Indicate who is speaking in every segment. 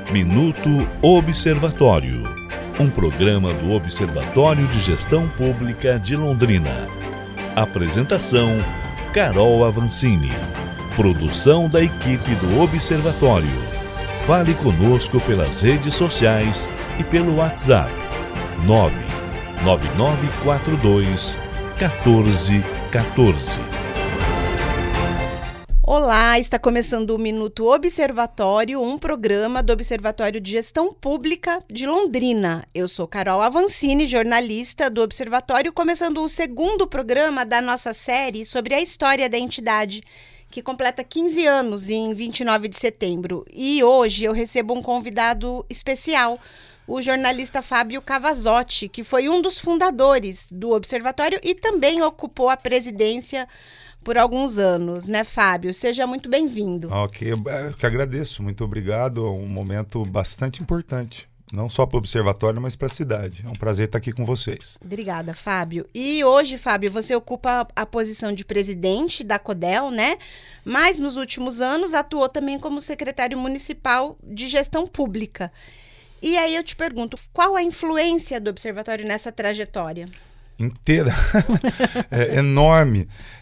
Speaker 1: Minuto Observatório, um programa do Observatório de Gestão Pública de Londrina. Apresentação: Carol Avancini. Produção da equipe do Observatório. Fale conosco pelas redes sociais e pelo WhatsApp 99942 1414.
Speaker 2: Olá, está começando o Minuto Observatório, um programa do Observatório de Gestão Pública de Londrina. Eu sou Carol Avancini, jornalista do Observatório, começando o segundo programa da nossa série sobre a história da entidade, que completa 15 anos em 29 de setembro. E hoje eu recebo um convidado especial, o jornalista Fábio Cavazotti, que foi um dos fundadores do Observatório e também ocupou a presidência por alguns anos, né, Fábio? Seja muito bem-vindo.
Speaker 3: Ok, eu que agradeço, muito obrigado, é um momento bastante importante, não só para o Observatório, mas para a cidade. É um prazer estar aqui com vocês.
Speaker 2: Obrigada, Fábio. E hoje, Fábio, você ocupa a posição de presidente da CODEL, né? Mas nos últimos anos atuou também como secretário municipal de gestão pública. E aí eu te pergunto, qual a influência do Observatório nessa trajetória?
Speaker 3: Inteira, enorme.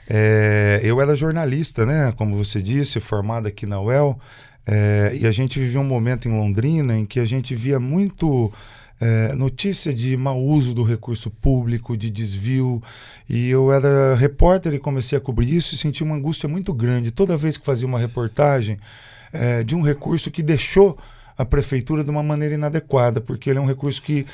Speaker 3: Eu era jornalista, né? Como você disse, formado aqui na UEL, e a gente vivia um momento em Londrina em que a gente via muito notícia de mau uso do recurso público, de desvio, e eu era repórter e comecei a cobrir isso e senti uma angústia muito grande toda vez que fazia uma reportagem de um recurso que deixou a prefeitura de uma maneira inadequada, porque ele é um recurso que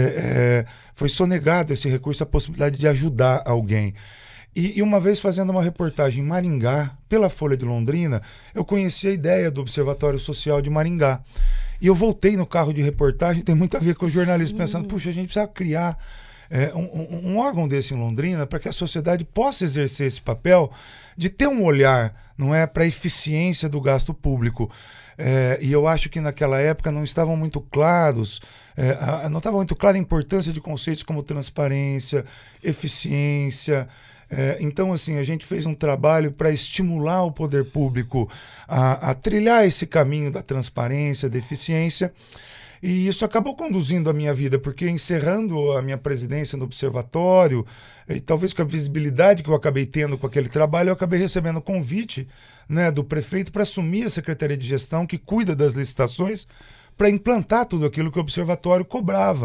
Speaker 3: foi sonegado, esse recurso, a possibilidade de ajudar alguém. E uma vez fazendo uma reportagem em Maringá, pela Folha de Londrina, eu conheci a ideia do Observatório Social de Maringá. E eu voltei no carro de reportagem, tem muito a ver com o jornalismo, pensando, puxa, a gente precisa criar um órgão desse em Londrina para que a sociedade possa exercer esse papel de ter um olhar, não é, para a eficiência do gasto público. E eu acho que naquela época não estavam muito claros, não estava muito clara a importância de conceitos como transparência, eficiência. Então, assim, a gente fez um trabalho para estimular o poder público a trilhar esse caminho da transparência, da eficiência. E isso acabou conduzindo a minha vida, porque encerrando a minha presidência no Observatório, e talvez com a visibilidade que eu acabei tendo com aquele trabalho, eu acabei recebendo o convite, né, do prefeito para assumir a Secretaria de Gestão, que cuida das licitações, para implantar tudo aquilo que o Observatório cobrava.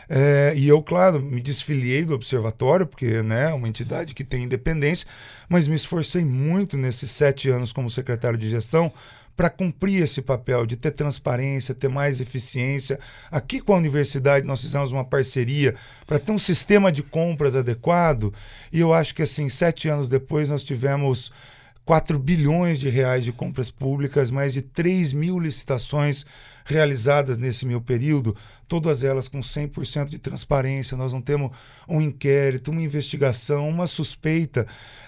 Speaker 3: E eu, claro, me desfiliei do Observatório, porque, né, é uma entidade que tem independência, mas me esforcei muito nesses 7 anos como secretário de gestão para cumprir esse papel de ter transparência, ter mais eficiência. Aqui com a universidade nós fizemos uma parceria para ter um sistema de compras adequado, e eu acho que, assim, 7 anos depois nós tivemos 4 bilhões de reais de compras públicas, mais de 3 mil licitações realizadas nesse meu período, todas elas com 100% de transparência. Nós não temos um inquérito, uma investigação, uma suspeita,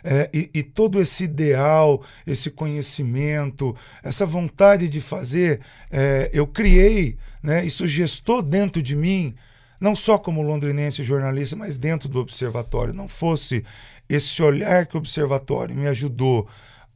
Speaker 3: e todo esse ideal, esse conhecimento, essa vontade de fazer, eu criei, né, isso gestou dentro de mim, não só como londrinense jornalista, mas dentro do Observatório. Não fosse esse olhar que o Observatório me ajudou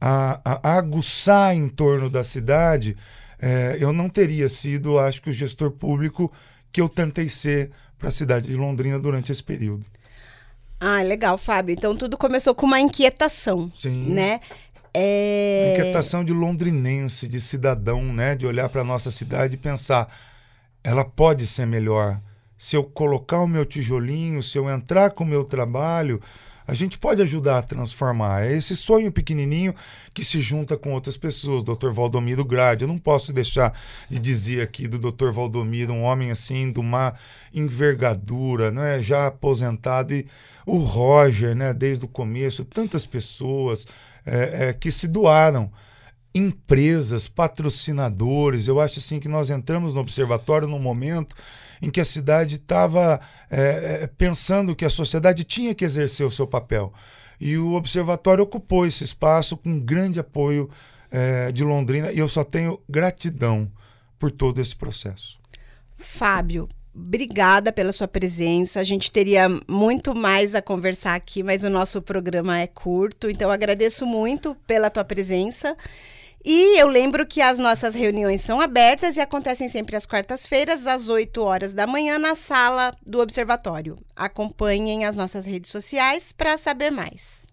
Speaker 3: a aguçar em torno da cidade, eu não teria sido, acho que, o gestor público que eu tentei ser para a cidade de Londrina durante esse período.
Speaker 2: Ah, legal, Fábio. Então tudo começou com uma inquietação,
Speaker 3: Sim.
Speaker 2: Né?
Speaker 3: Inquietação de londrinense, de cidadão, né? De olhar para a nossa cidade e pensar, ela pode ser melhor. Se eu colocar o meu tijolinho, se eu entrar com o meu trabalho, a gente pode ajudar a transformar. É esse sonho pequenininho que se junta com outras pessoas. Dr. Valdomiro Grade, eu não posso deixar de dizer aqui do Dr. Valdomiro, um homem assim de uma envergadura, né, já aposentado, e o Roger, né, desde o começo, tantas pessoas que se doaram, empresas, patrocinadores. Eu acho assim que nós entramos no Observatório num momento em que a cidade estava pensando que a sociedade tinha que exercer o seu papel. E o Observatório ocupou esse espaço com grande apoio de Londrina, e eu só tenho gratidão por todo esse processo.
Speaker 2: Fábio, obrigada pela sua presença. A gente teria muito mais a conversar aqui, mas o nosso programa é curto, então eu agradeço muito pela tua presença. E eu lembro que as nossas reuniões são abertas e acontecem sempre às quartas-feiras, às 8 horas da manhã, na sala do Observatório. Acompanhem as nossas redes sociais para saber mais.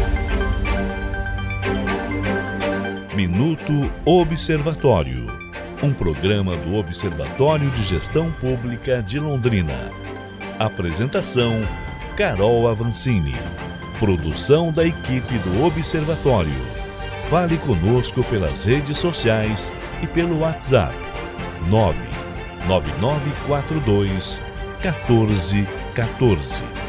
Speaker 1: Minuto Observatório, um programa do Observatório de Gestão Pública de Londrina. Apresentação: Carol Avancini. Produção da equipe do Observatório. Fale conosco pelas redes sociais e pelo WhatsApp 99942 1414.